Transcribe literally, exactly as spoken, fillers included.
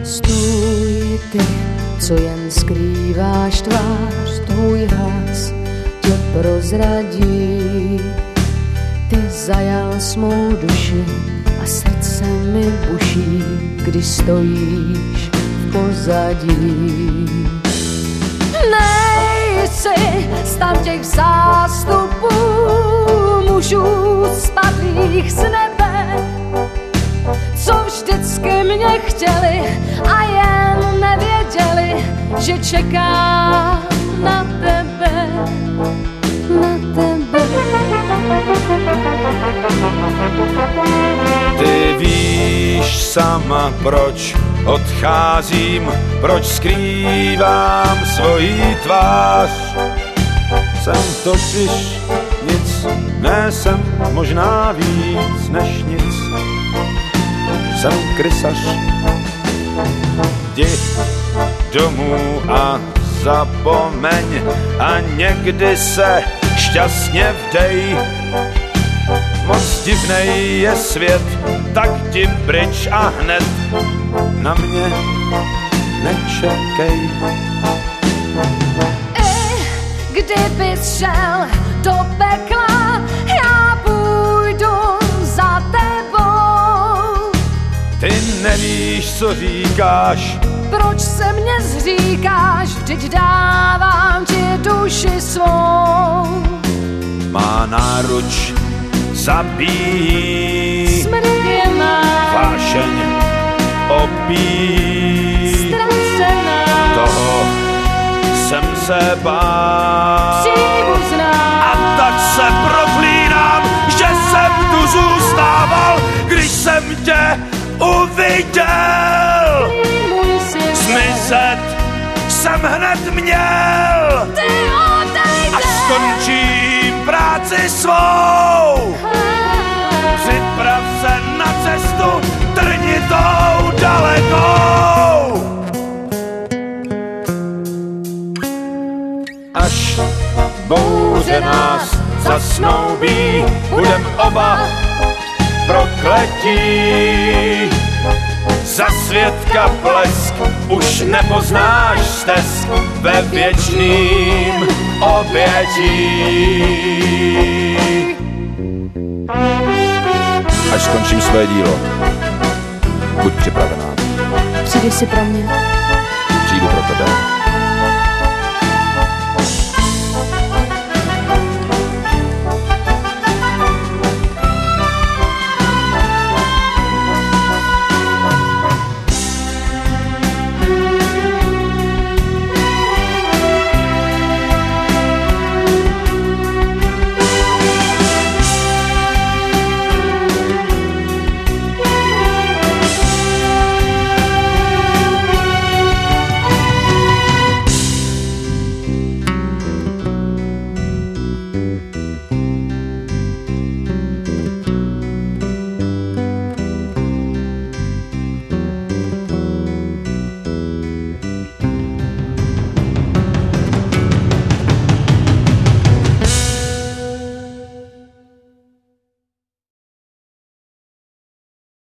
Stůj ty, co jen skrýváš tvář, tvůj hlas tě prozradí. Ty zajal smou duši a srdce mi buší, když stojíš v pozadí. Nejsi stan těch zástupů mužů spadlých z nebe, co vždycky mě chtěli a jen nevěděli, že čeká na tebe, na tebe. Ty víš sama, proč odcházím, proč skrývám svoji tvář. Jsem totiž nic, ne jsem možná víc než nic. Jsem krysař. Jdi domů a zapomeň a někdy se šťastně vdej. Moc divnej je svět, tak ti pryč a hned na mě nečekej. I kdybys šel do pekla, já půjdu za tebou. Ty nevíš, co říkáš, proč se mě zříkáš, vždyť dávám ti duši svou. Má náruč zabíjí, Smrt je má, vášeň opíjí. ztracená, Toho jsem se bál. příbuzná. A tak se proklínám, že jsem tu zůstával, když jsem tě uviděl. Můj svět, Zmizet jsem hned měl ty odejdeš. a skončím práci svou. Připrav se na cestu trnitou dalekou. Až bouře nás zasnoubí, budem oba prokletí. Za svědka blesk už nepoznáš stesk ve věčným obětí. Až skončím své dílo, buď připravená. Přijdeš si pro mě. Přijdu pro tebe.